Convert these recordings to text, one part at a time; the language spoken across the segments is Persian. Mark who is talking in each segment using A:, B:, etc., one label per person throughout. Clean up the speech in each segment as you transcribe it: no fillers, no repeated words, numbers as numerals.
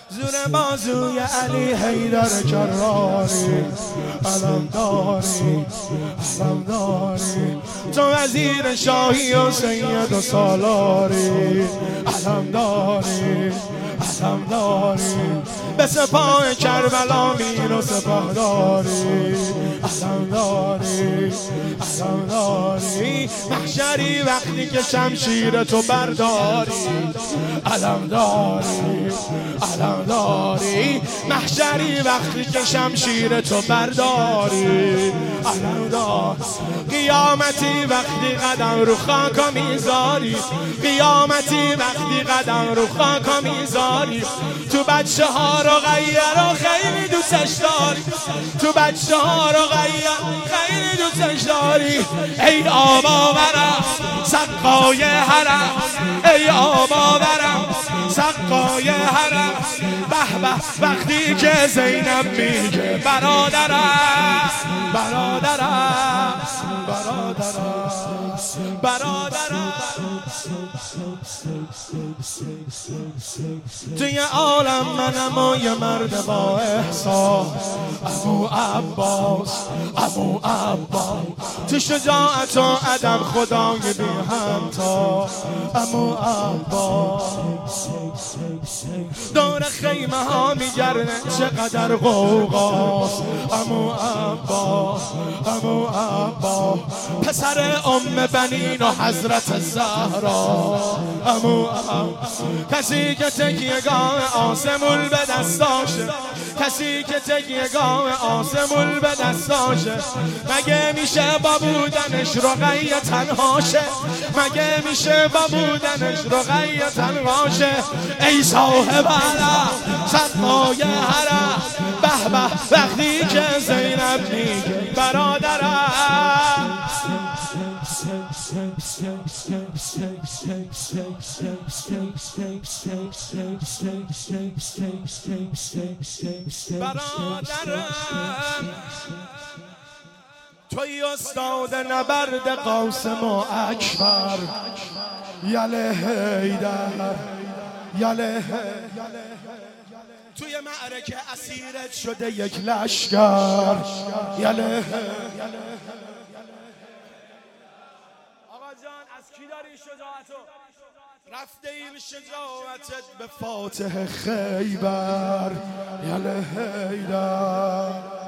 A: زور بازوی علی حیدر کراری، علمداری علمداری، تو وزیر شاهی و سید و سالاری، علمداری علمداری، به سپاه کربلا میر و سپهداری، علمداری علمداری، محشری وقتی که شمشیر تو برداری، علمداری علمداری، محشری وقتی که شمشیر تو برداری، علمداری، قیامتی وقتی قدم رو خاک میذاری، قیامتی وقتی قدم رو خاک میذاری، تو بچه ها رو غیر و خیلی دوستش داری، تو بچه ها رو غیر خیلی دوستش داری، ای آب آورم سقای حرم، ای آب آورم سقای حرم، به به وقتی که زینب میگه برادرم برادرم برادرم برادرم، توی عالم منم و یه مرد با احساس، ابو عباس ابو عباس، تو شجاعت و عدم خدای بی همتا، ابو عباس، دور خیمه ها میگرده چقدر غوغاست، ابو عباس ابو عباس، پسر ام بنین و حضرت زهرا، ابو عباس، کسی که تکیهگاه آسمول به دستاشه، کسی که تکیهگاه آسمول به دستاشه، مگه میشه با بودنش رقیه تنهاشه، مگه میشه با بودنش رقیه تنهاشه، ای صاحب علم سقای حرم، به به وقتی که زینب میگه برادرم، برادرم، توی استاد نبرد قاسم و اکبر، یله حیدر یله توی معرکه اسیرت شده یک لشکر، یله آقا جان از کی داری شجاعتو؟ رفته این شجاعتت به فاتح خیبر، یله حیدر،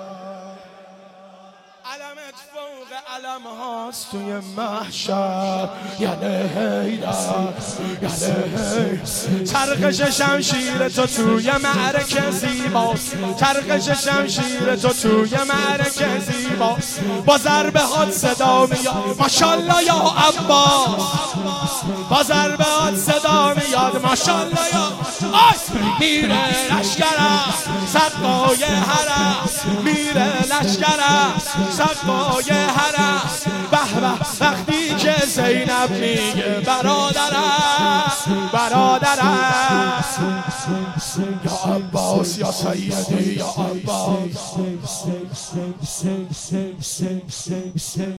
A: علمت فوق علم هاست توی محشر، یله حیدر یله حیدر، چرخش شمشیر تو توی معرکه زیباست، چرخش شمشیر تو توی معرکه زیباست، با ضربه هات صدا میاد ماشاءالله یا عباس، با ضربه هات صدا میاد ماشاءالله یا میره لشکرم سقای حرم، میره لشکرم سقای حرم، به به وقتی که زینب میگه برادرم برادرم، یا عباس یا سیدی یا عباس.